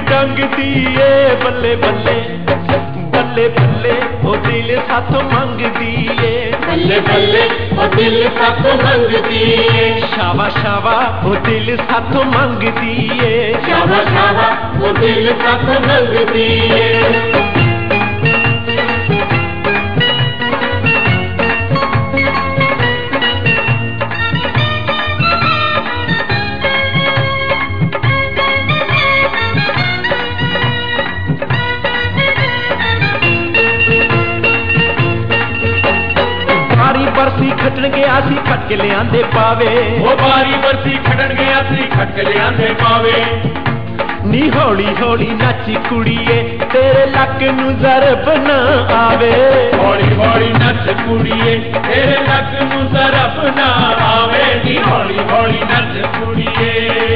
टंग दिए बल्ले बल्ले बल्ले बल्ले ओ दिल साथ मंग दिए बल्ले बल्ले ओ दिल साथ मंग दिए शावा शावा ओ दिल साथ मंग दिए शावा शावा ओ दिल साथ मंग दिए बरसी खटन गया सी खट के ले आंदे पावे वो बारी बरसी खटन गया सी खट के ले आंदे पावे नी हौली हौली नाची कुड़िए तेरे लक नू ज़रब ना आवे हौली हौली नच कुड़िए तेरे लक नू ज़रब ना आवे नी हौली हौली नच कुड़िए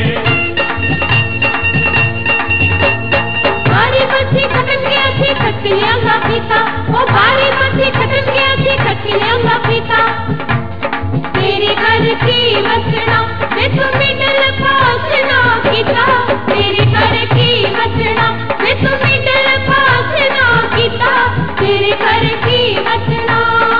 बारी बरसी खटन गया सी खट के ले आंदा पीता वो बारी बरसी खटन गया सी खट के ले आंदा पीता तेरे घर की वसना वे तुम्हें डल पास ना कीता तेरे घर की वसना वे तुम्हें डल पास ना कीता तेरे घर की वसना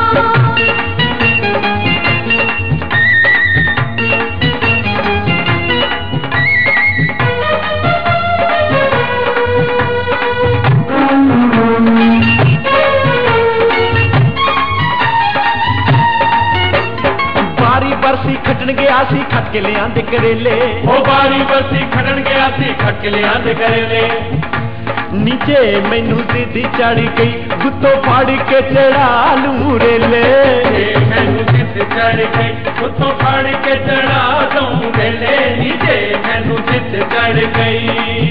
बरसी खटन गया सी खट के ले आंदे करेले ओ बारी बरसी खटन गया सी खट के ले आंदे करेले नीचे मैनू जिद चढ़ गई गुत्तो फाड़ के चढ़ा लूं रेले मैनू जिद चढ़ गई गुत्तो फाड़ के चढ़ा दूं रेले नीचे मैनू जिद चढ़ गई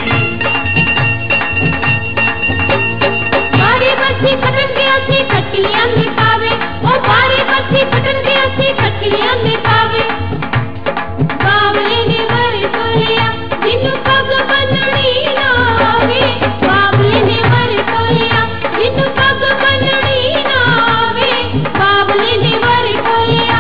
बारी बरसी खटन गया सी खट के ले आंदे पावे ओ बारी बरसी खटन गया सी खट के ले आंदे पावे बावले ने वर तोलिया जिन्नू पग बननी ना आवे बावले ने वर तोलिया जिन्नू पग बननी ना आवे बावले ने वर तोलिया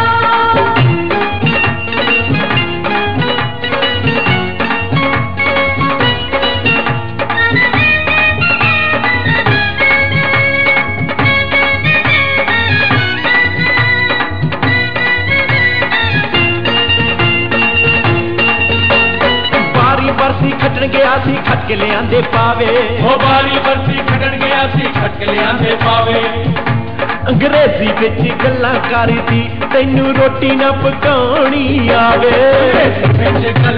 बरसी खटन गया सी खट के ले आंदे पावे ओ बारी बरसी खटन गया सी खट के ले आंदे पावे अंग्रेजी विच गल्लां करदी तैनू रोटी ना पकाउणी आवे